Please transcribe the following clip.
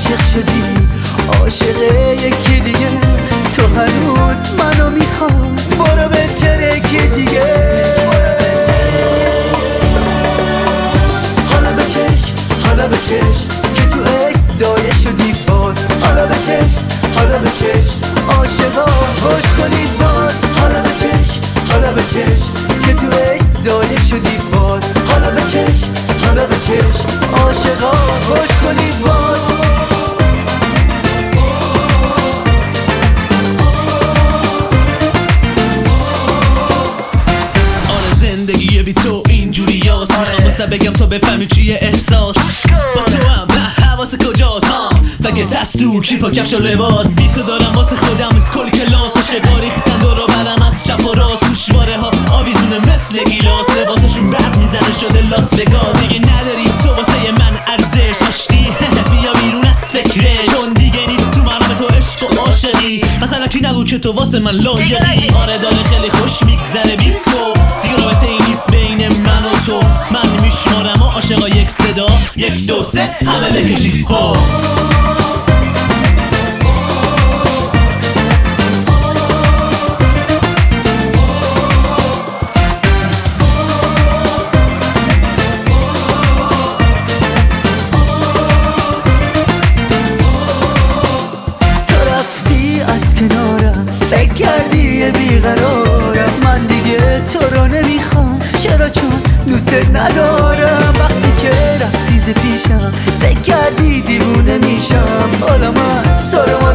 عاشق شدی، عاشق یکی دیگه. تو هنوز منو میخوای، برو به ترکی دیگه. حالا بچش، حالا بچش که تو عشق زایه شدی باز. حالا بچش، حالا بچش عاشقا خوش کنید باز. حالا بچش، حالا بچش که تو عشق زایه شدی باز. حالا بچش، حالا بچش عاشقا خوش کنید باز. زندگی بی تو اینجوری هست، میخوام واسه بگم تو بفهمی چیه احساس. با تو هم نه حواس کجاست ها، فقط دست تو کیف و کفش و لباس. بی تو دارم واسه خودم کل کلاس و شبا ریختن دور و برم از چپ و راست. گوشواره ها آویزونه مثل گیلاس، لباسشون برق میزنه شده لاس وگاس. دیگه نداری تو واسه من ارزش، آشتی بیا بیرون از فکرش، چون دیگه نیست تو منم تو عشق و عاشقی. مثلا کی نگو که تو واسه من لایقی. آره داره خیلی خوش میگذره بی تو، دیگه رابطه ای نیست بین من و تو. من میشمارم و عاشقا یک صدا، یک دو سه همه بکشی ها. فکر کردی یه بیقرارم، من دیگه تو رو نمیخوام. چرا؟ چون دوست ندارم. وقتی که رفتی ز پیشم فکر کردی دیوونه میشم. حالا من سرم